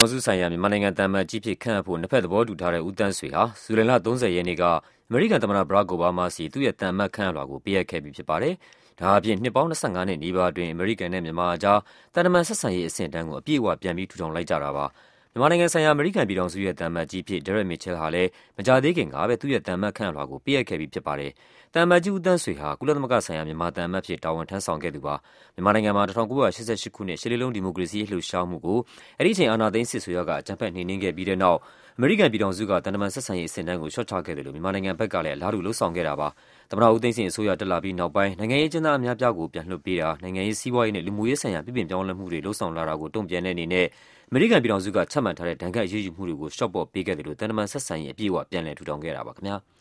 ောင်စုဆိုင်ရာမြန်မာနိုင်ငံသံအမတ်ကြီးအဖြစ်ခန့်အပ်ဖို့နှစ်ဘက်သဘောတူထားတဲ့ဦးသန်းဆွေဟာဇူလိုင်လ30ရက်နေ့ကအမေရိကန်သမ္မတဘရက်ခ် အိုဘားမားဆီသူ့ရဲ့သံအမတ်ခန့်အပ်လွှာကိုပေးအပ်ခဲ့ပြီဖြစ်ပါတယ်။ဒါအပြင်နှစ်ပေါင်း25နှစ်နီးပါးအတွင်းအမေရိကန်နဲ့မြန်မာအကြားသံတမန်ဆက်ဆံရေးအဆင့်အတန်းကိုအပြည့်အဝပြန်ပြီးထူထောင်လိုက်ကြတာပါ။မြန်မာနိုင်ငံဆိုင်ရာအမေရိကန်ပြည်ထောင်စုရဲ့သံအမတ်ကြီးအဖြစ် Derek Mitchell ဟာလည်းမကြာသေးခင်ကပဲသူ့ရဲ့သံအမတ်ခန့်အပ်လွှာကိုပေးအပ်ခဲ့ပြီဖြစ်ပါတယ်။သံအမတ်ကြီးဦးသန်းဆွေဟာကုလသမဂ္ဂဆိုင်ရာမြန်မာသံအမတ်အဖြစ်တာဝန်ထမ်းဆောင်ခဲ့သူပါ။မြန်မာနိုင်ငံမှာ1988ခုနှစ်ရှစ်လေးလုံးဒီမိုကရေစီရေးလှုပ်ရှားမှုကိုအဲဒီအချိန်အာဏာသိမ်းစစ်အစိုးရကအကြမ်းဖက်နှိမ်နင်းခဲ့ပြီးတဲ့နောက်အမေရိကန်ပြည်ထောင်စုကသံတမန်ဆက်ဆံရေးအဆင့်အတန်းကိုလျှော့ချခဲ့တယ်လို့မြန်မာနိုင်ငံဘက်ကလည်းအလားတူလုပ်ဆောင်ခဲ့တာပါ။သမ္မတဦးသိန်းစိန်အစိုးရတက်လာပြီးနောက်ပိုင်းနိုင်ငံရေးအကျဉ်းသားအများအပြားကိုပြန်လွှတ်ပေးတာနိုင်ငံရေးစီးပွားရေးနဲ့လူမှုရေးဆိုင်ရာပြုပြင်ပြောင်းလဲမှုတွေလုပ်ဆောင်လာတာကိုတုံ့ပြန်တဲ့အနေနဲ့အမေရိကန်ပြည်ထောင်စုကချမှတ်ထားတဲ့ဒဏ်ခတ်အရေးယူမှုတွေကိုလျှော့ပေါ့ပေးခဲ့တယ်လို့သံတမန်ဆက်ဆံရေးအပြည့်အဝပြန်လည်ထူထောင်ခဲ့တာပါခင်ဗျာ။